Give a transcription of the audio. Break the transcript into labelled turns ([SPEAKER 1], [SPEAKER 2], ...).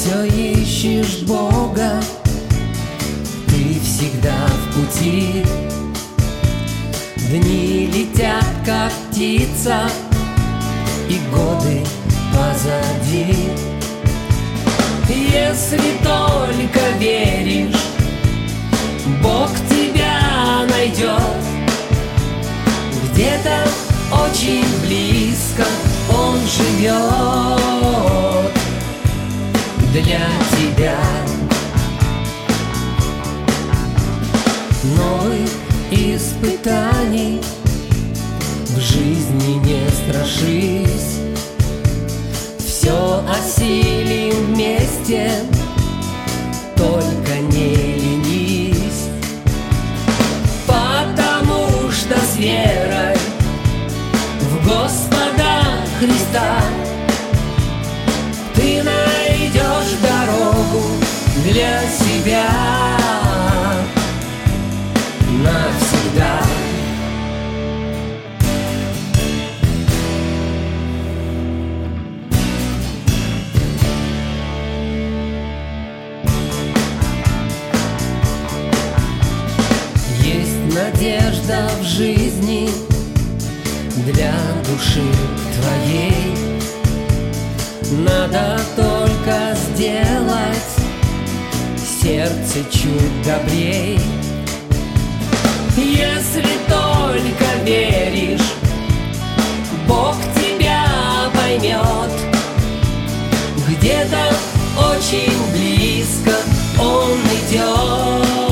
[SPEAKER 1] все ищешь Бога, ты всегда в пути. Дни летят, как птица, и годы позади. Если только веришь, Бог тебя найдет. Где-то очень близко Он живет для тебя. Новых испытаний в жизни не страшись, все осилим вместе, только не ленись, потому что с верой в Господа Христа ты найдешь дорогу для себя навсегда. Есть надежда в жизни для души твоей. Надо только сделать сердце чуть добрей. Если только веришь, Бог тебя поймет. Где-то очень близко Он идет